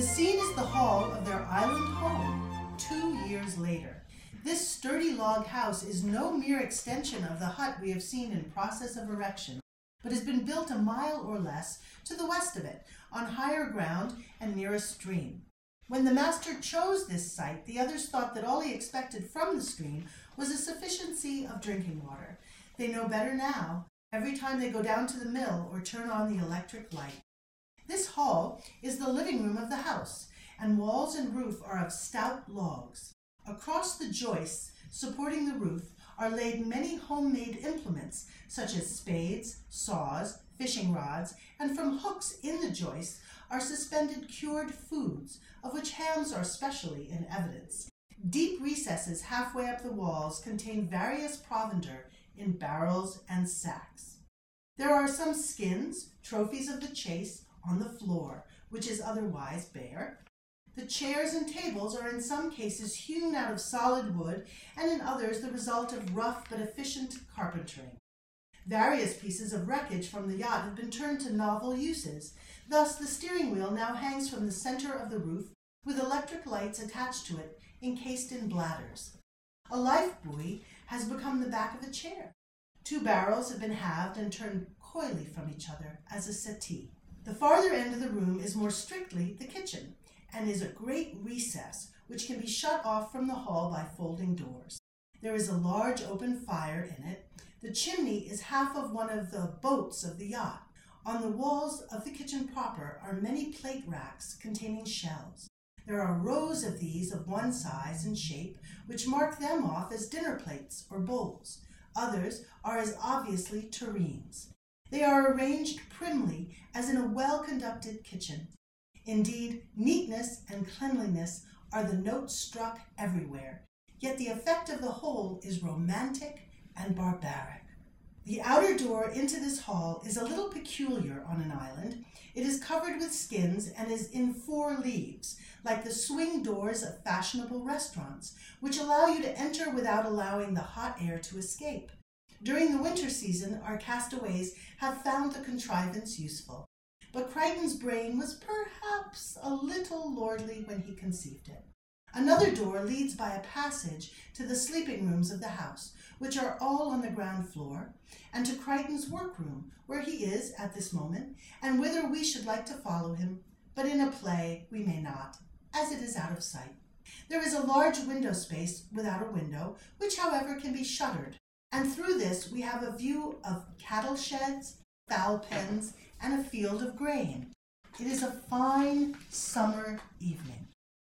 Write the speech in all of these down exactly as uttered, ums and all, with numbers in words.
The scene is the hall of their island home, two years later. This sturdy log house is no mere extension of the hut we have seen in process of erection, but has been built a mile or less to the west of it, on higher ground and near a stream. When the master chose this site, the others thought that all he expected from the stream was a sufficiency of drinking water. They know better now, every time they go down to the mill or turn on the electric light. This hall is the living room of the house, and walls and roof are of stout logs. Across the joists supporting the roof are laid many homemade implements, such as spades, saws, fishing rods, and from hooks in the joists are suspended cured foods, of which hams are specially in evidence. Deep recesses halfway up the walls contain various provender in barrels and sacks. There are some skins, trophies of the chase, on the floor, which is otherwise bare. The chairs and tables are in some cases hewn out of solid wood, and in others the result of rough but efficient carpentering. Various pieces of wreckage from the yacht have been turned to novel uses. Thus the steering wheel now hangs from the center of the roof, with electric lights attached to it, encased in bladders. A life buoy has become the back of a chair. Two barrels have been halved and turned coyly from each other as a settee. The farther end of the room is more strictly the kitchen, and is a great recess which can be shut off from the hall by folding doors. There is a large open fire in it. The chimney is half of one of the boats of the yacht. On the walls of the kitchen proper are many plate racks containing shells. There are rows of these of one size and shape, which mark them off as dinner plates or bowls. Others are as obviously tureens. They are arranged primly as in a well-conducted kitchen. Indeed, neatness and cleanliness are the notes struck everywhere, yet the effect of the whole is romantic and barbaric. The outer door into this hall is a little peculiar on an island. It is covered with skins and is in four leaves, like the swing doors of fashionable restaurants, which allow you to enter without allowing the hot air to escape. During the winter season, our castaways have found the contrivance useful, but Crichton's brain was perhaps a little lordly when he conceived it. Another door leads by a passage to the sleeping rooms of the house, which are all on the ground floor, and to Crichton's workroom, where he is at this moment, and whither we should like to follow him, but in a play we may not, as it is out of sight. There is a large window space without a window, which, however, can be shuttered, and through this we have a view of cattle sheds, fowl pens, and a field of grain. It is a fine summer evening.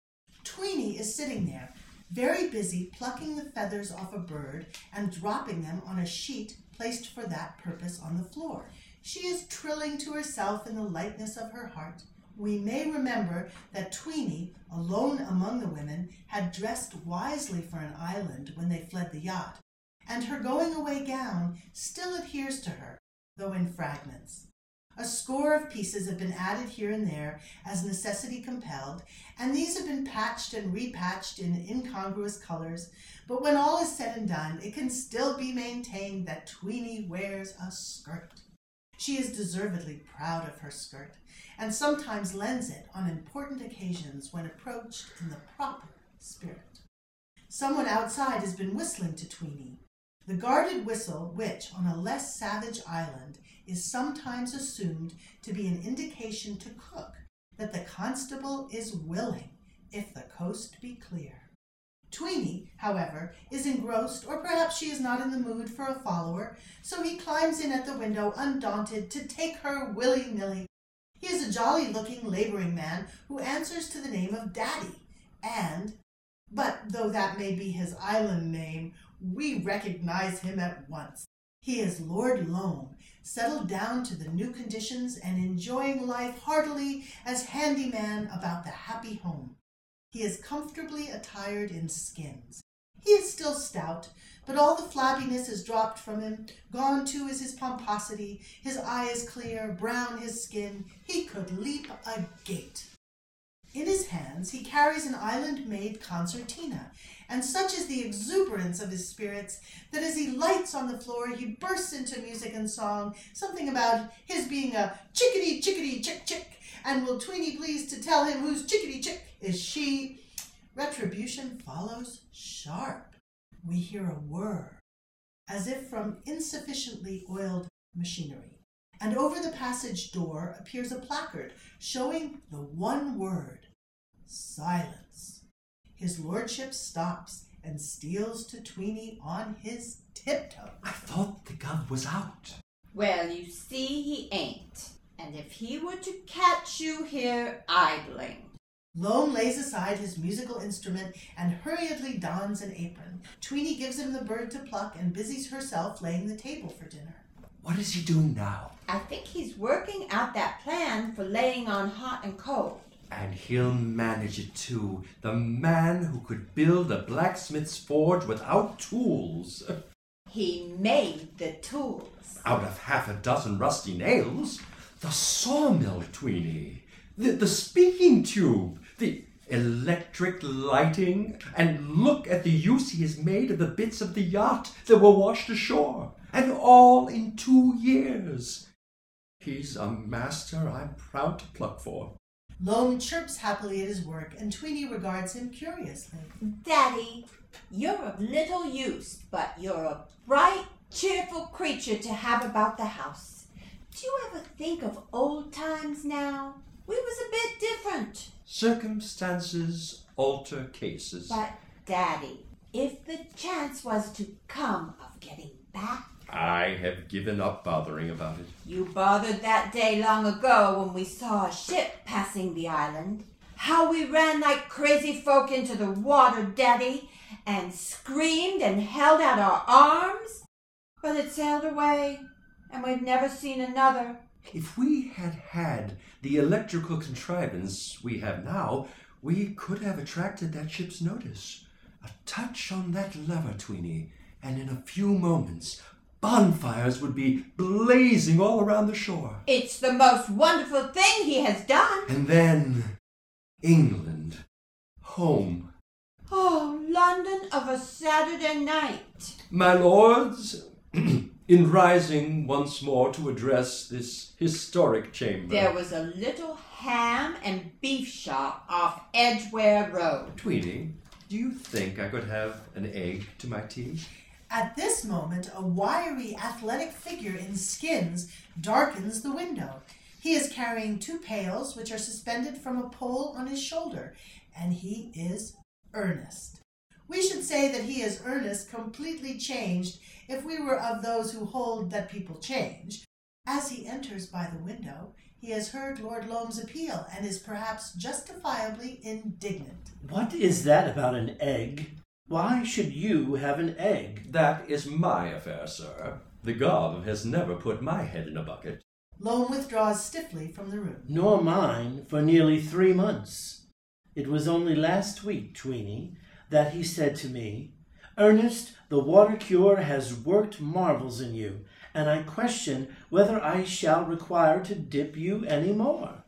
Tweeny is sitting there, very busy plucking the feathers off a bird and dropping them on a sheet placed for that purpose on the floor. She is trilling to herself in the lightness of her heart. We may remember that Tweeny, alone among the women, had dressed wisely for an island when they fled the yacht, and her going-away gown still adheres to her, though in fragments. A score of pieces have been added here and there as necessity compelled, and these have been patched and repatched in incongruous colors, but when all is said and done, it can still be maintained that Tweeny wears a skirt. She is deservedly proud of her skirt, and sometimes lends it on important occasions when approached in the proper spirit. Someone outside has been whistling to Tweeny. The guarded whistle, which, on a less savage island, is sometimes assumed to be an indication to cook that the constable is willing, if the coast be clear. Tweeny, however, is engrossed, or perhaps she is not in the mood for a follower, so he climbs in at the window undaunted to take her willy-nilly. He is a jolly-looking laboring man who answers to the name of Daddy, and, but though that may be his island name, we recognize him at once. He is Lord Loam, settled down to the new conditions and enjoying life heartily as handyman about the happy home. He is comfortably attired in skins. He is still stout, but all the flabbiness is dropped from him. Gone too is his pomposity. His eye is clear, brown his skin. He could leap a gate. In his hands he carries an island-made concertina, and such is the exuberance of his spirits that as he lights on the floor he bursts into music and song, something about his being a chickadee chickadee chick chick, and will Tweeny please to tell him whose chickadee chick is she? Retribution follows sharp. We hear a whir, as if from insufficiently oiled machinery, and over the passage door appears a placard showing the one word, silence. His lordship stops and steals to Tweeny on his tiptoe. I thought the gov was out. Well, you see he ain't. And if he were to catch you here idling... Loam lays aside his musical instrument and hurriedly dons an apron. Tweeny gives him the bird to pluck and busies herself laying the table for dinner. What does he do now? I think he's working out that plan for laying on hot and cold. And he'll manage it too. The man who could build a blacksmith's forge without tools. He made the tools. Out of half a dozen rusty nails. The sawmill, Tweeny. The, the speaking tube. The electric lighting. And look at the use he has made of the bits of the yacht that were washed ashore. And all in two years. He's a master I'm proud to pluck for. Loam chirps happily at his work, and Tweeny regards him curiously. Daddy, you're of little use, but you're a bright, cheerful creature to have about the house. Do you ever think of old times now? We was a bit different. Circumstances alter cases. But, Daddy, if the chance was to come of getting back... I have given up bothering about it. You bothered that day long ago when we saw a ship passing the island. How we ran like crazy folk into the water, Daddy, and screamed and held out our arms. But it sailed away, and we've never seen another. If we had had the electrical contrivance we have now, we could have attracted that ship's notice. A touch on that lever, Tweeny, and in a few moments... bonfires would be blazing all around the shore. It's the most wonderful thing he has done. And then, England. Home. Oh, London of a Saturday night. My lords, in rising once more to address this historic chamber... There was a little ham and beef shop off Edgware Road. Tweeny, do you think I could have an egg to my tea? At this moment, a wiry, athletic figure in skins darkens the window. He is carrying two pails, which are suspended from a pole on his shoulder, and he is Ernest. We should say that he is Ernest completely changed if we were of those who hold that people change. As he enters by the window, he has heard Lord Loam's appeal and is perhaps justifiably indignant. What is that about an egg? Why should you have an egg? That is my affair, sir. The gov has never put my head in a bucket. Loam withdraws stiffly from the room. Nor mine for nearly three months. It was only last week, Tweeny, that he said to me, Ernest, the water cure has worked marvels in you, and I question whether I shall require to dip you any more.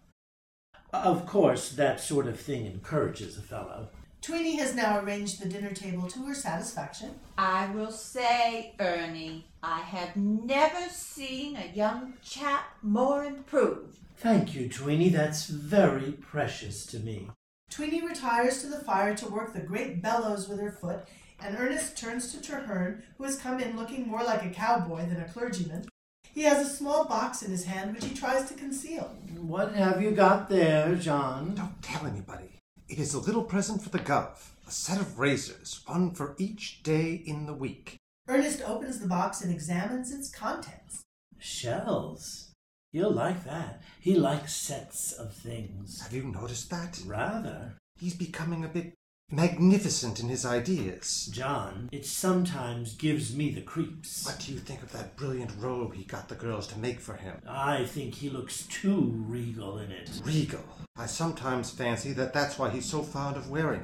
Of course, that sort of thing encourages a fellow. Tweeny has now arranged the dinner table to her satisfaction. I will say, Ernie, I have never seen a young chap more improved. Thank you, Tweeny. That's very precious to me. Tweeny retires to the fire to work the great bellows with her foot, and Ernest turns to Treherne, who has come in looking more like a cowboy than a clergyman. He has a small box in his hand which he tries to conceal. What have you got there, John? Don't tell anybody. It is a little present for the gov, a set of razors, one for each day in the week. Ernest opens the box and examines its contents. Shells. He'll like that. He likes sets of things. Have you noticed that? Rather. He's becoming a bit magnificent in his ideas. John, it sometimes gives me the creeps. What do you think of that brilliant robe he got the girls to make for him? I think he looks too regal in it. Regal? I sometimes fancy that that's why he's so fond of wearing it.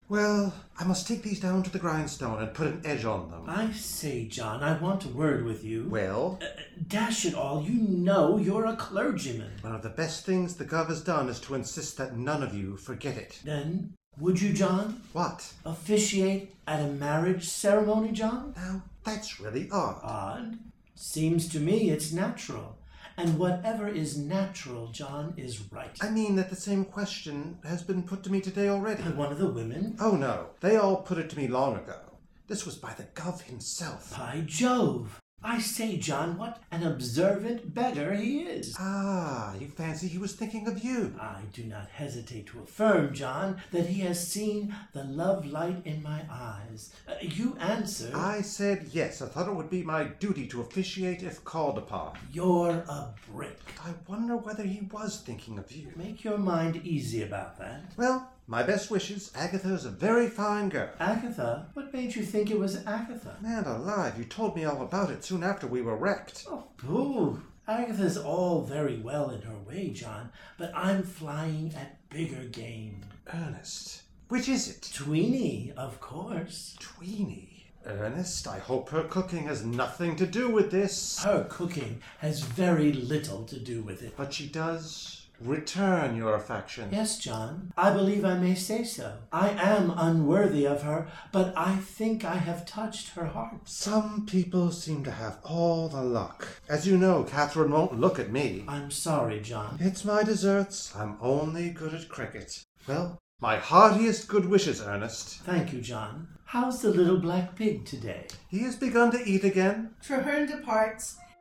Well, I must take these down to the grindstone and put an edge on them. I say, John, I want a word with you. Well, Uh, dash it all, you know you're a clergyman. one of the best things the Gov has done is to insist that none of you forget it. Then, would you, John, What? officiate at a marriage ceremony, John? Now, that's really odd. Odd. Seems to me it's natural. And whatever is natural, John, is right. I mean that the same question has been put to me today already. By one of the women? Oh no, they all put it to me long ago. This was by the Gov himself. By Jove! I say, John, what an observant beggar he is. Ah, you fancy he was thinking of you. I do not hesitate to affirm, John, that he has seen the love light in my eyes. Uh, you answered. I said yes. I thought it would be my duty to officiate if called upon. You're a brick. I wonder whether he was thinking of you. Make your mind easy about that. Well, my best wishes. Agatha's a very fine girl. Agatha? What made you think it was Agatha? Man alive, you told me all about it soon after we were wrecked. Oh, pooh. Agatha's all very well in her way, John, but I'm flying at bigger game. Ernest, which is it? Tweenie, of course. Tweenie. Ernest, I hope her cooking has nothing to do with this. Her cooking has very little to do with it. But she does return your affection. Yes, John, I believe I may say so. I am unworthy of her, but I think I have touched her heart. Some people seem to have all the luck. As you know, Catherine won't look at me. I'm sorry, John. It's my deserts. I'm only good at cricket. Well, my heartiest good wishes, Ernest. Thank you, John. How's the little black pig today? He has begun to eat again. Traherne departs,